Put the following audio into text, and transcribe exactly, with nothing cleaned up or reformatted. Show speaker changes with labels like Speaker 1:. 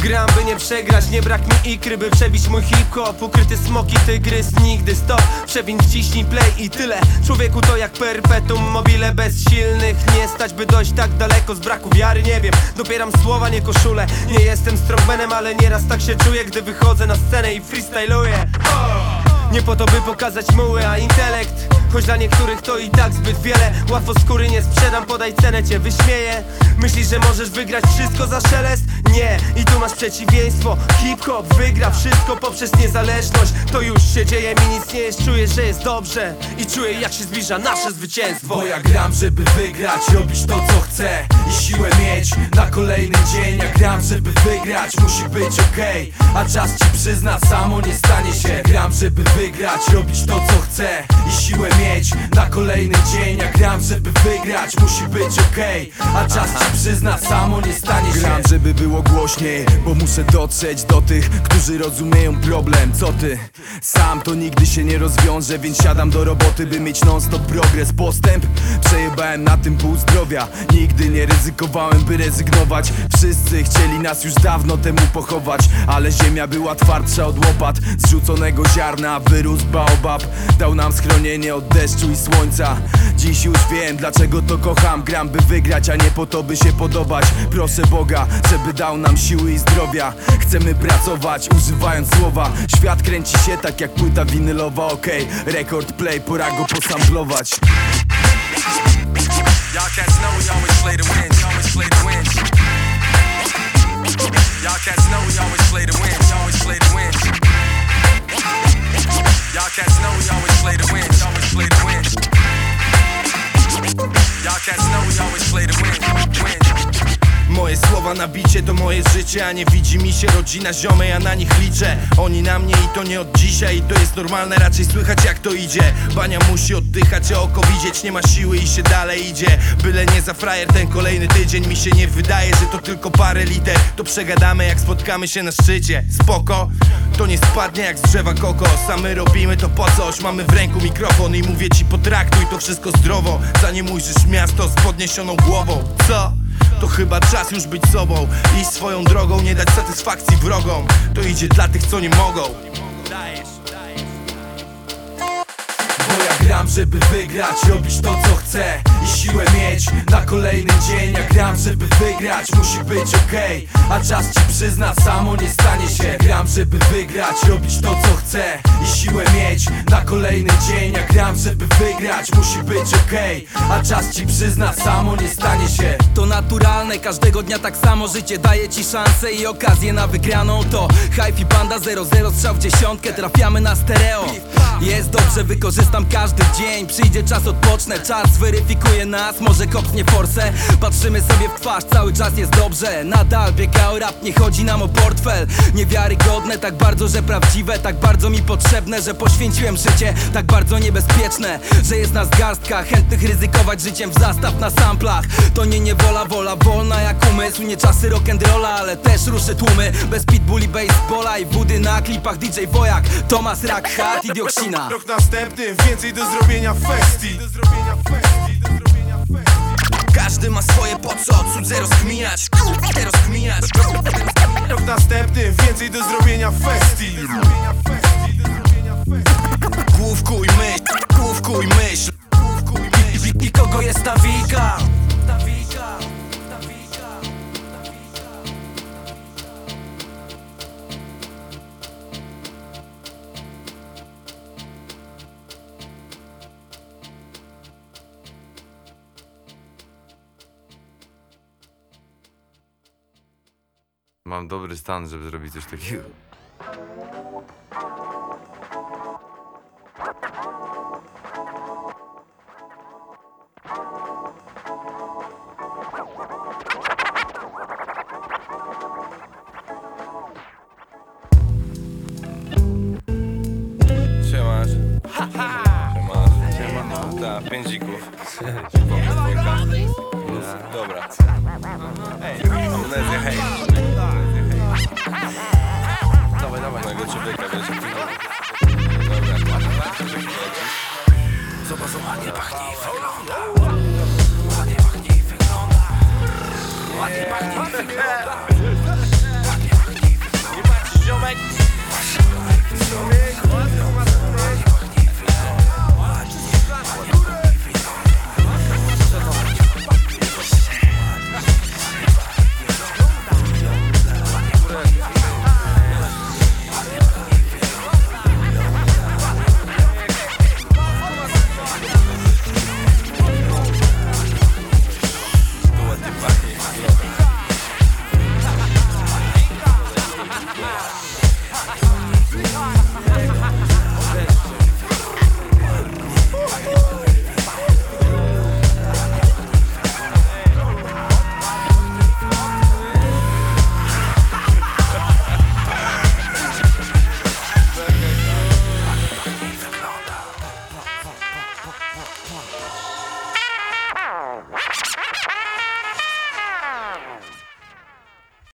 Speaker 1: gram, by nie przegrać. Nie brak mi ikry, by przebić mój hip-hop. Ukryty smoki, tygrys, nigdy stop. Przebić, wciśnij play i tyle. Człowieku to jak perpetuum mobile, bezsilnych nie stać, by dojść tak daleko z braku wiary. Nie wiem, dopieram słowa, nie koszule. Nie jestem strongmanem, ale nieraz tak się czuję, gdy wychodzę na scenę i freestyluję. Nie po to, by pokazać muły, a intelekt. Choć dla niektórych to i tak zbyt wiele. Łatwo skóry nie sprzedam, podaj cenę, cię wyśmieję. Myślisz, że możesz wygrać wszystko za szelest? Nie, i tu masz przeciwieństwo. Hip-hop wygra wszystko poprzez niezależność. To już się dzieje, mi nic nie jest. Czuję, że jest dobrze i czuję, jak się zbliża nasze zwycięstwo.
Speaker 2: Bo ja gram, żeby wygrać, robić to, co chcę i siłę mieć na kolejny dzień. Ja gram, żeby wygrać, musi być okej, a czas ci przyzna, samo nie stanie się. Gram, żeby wygrać, robić to, co chcę i siłę mieć na kolejny dzień. Ja gram, żeby wygrać, musi być okej, a czas ci przyzna, samo nie stanie się.
Speaker 3: Gram, żeby było głośniej, bo muszę dotrzeć do tych, którzy rozumieją problem. Co ty? Sam to nigdy się nie rozwiąże, więc siadam do roboty, by mieć non-stop progres, postęp. Przejebałem na tym pół zdrowia, nigdy nie ryzykowałem, by rezygnować. Wszyscy chcieli nas już dawno temu pochować, ale ziemia była twardsza od łopat. Zrzuconego ziarna wyrósł baobab, dał nam schronienie od deszczu i słońca. Dziś już wiem, dlaczego to kocham. Gram, by wygrać, a nie po to, by się podobać. Proszę Boga, żeby dał nam siły i zdrowia. Chcemy pracować, używając słowa. Świat kręci się tak jak płyta winylowa, okej, okay. Rekord play, pora go posamplować.
Speaker 4: Y'all cats know we always play to win, we always play to win. Y'all cats know we always play to win, we always play to win. Y'all cats know we always play to win, we always play to win. Y'all cats know we always play to win, win.
Speaker 5: Moje słowa na bicie to moje życie, a nie widzi mi się rodzina, ziomy, ja na nich liczę. Oni na mnie i to nie od dzisiaj, i to jest normalne, raczej słychać jak to idzie. Bania musi oddychać, a oko widzieć, nie ma siły i się dalej idzie. Byle nie za frajer ten kolejny tydzień, mi się nie wydaje, że to tylko parę liter. To przegadamy jak spotkamy się na szczycie, spoko. To nie spadnie jak z drzewa kokos, a my robimy to po coś. Mamy w ręku mikrofon i mówię ci potraktuj to wszystko zdrowo, zanim ujrzysz miasto z podniesioną głową. Co? To chyba czas już być sobą, iść swoją drogą, nie dać satysfakcji wrogom. To idzie dla tych, co nie mogą.
Speaker 2: Bo ja gram, żeby wygrać, robić to, co chcę i siłę mieć na kolejny dzień. Ja gram, żeby wygrać, musi być okej, a czas ci przyzna, samo nie stanie się. Gram, żeby wygrać, robić to, co chcę i siłę mieć na kolejny dzień. Ja gram, żeby wygrać, musi być okej, a czas ci przyzna, samo nie stanie się.
Speaker 6: To naturalne, każdego dnia tak samo życie daje ci szansę i okazję na wygraną. To Hype i Banda zero zero, strzał w dziesiątkę, trafiamy na stereo. Jest dobrze, wykorzystam każdy dzień. Przyjdzie czas, odpocznę, czas zweryfikuje nas. Może kopnie forsę, patrzymy sobie w twarz, cały czas jest dobrze. Nadal biega o rap, nie chodzi nam o portfel. Niewiarygodne, tak bardzo, że prawdziwe. Tak bardzo mi potrzebne, że poświęciłem życie. Tak bardzo niebezpieczne, że jest nas garstka chętnych ryzykować życiem w zastaw na samplach. To nie niewola, wola wolna jak umysł. Nie czasy rock'n'rolla, ale też ruszy tłumy. Bez pitbulli, baseballa i wody na klipach D J Wojak, Tomas Rakhat i Dioksina.
Speaker 5: Rok następny, więcej do zrobienia w festi.
Speaker 4: Każdy ma swoje po co, cudze rozkminiać, rozkminiać.
Speaker 5: Rok następny, więcej do zrobienia w festi.
Speaker 4: Główkuj myśl, główkuj myśl.
Speaker 1: I, i, i kogo jest ta wika?
Speaker 7: Mam dobry stan, żeby zrobić coś takiego.
Speaker 5: Siemasz. Siemasz. Siemasz. Tak, pięć dzików. Dwójka. Dobra. Amnezja, hej. Dawaj, dawaj. Mojego człowieka, wiesz. Dobra.
Speaker 4: Zobacz, ładnie pachnie i wygląda. Ładnie pachnie i wygląda. Ładnie pachnie i wygląda.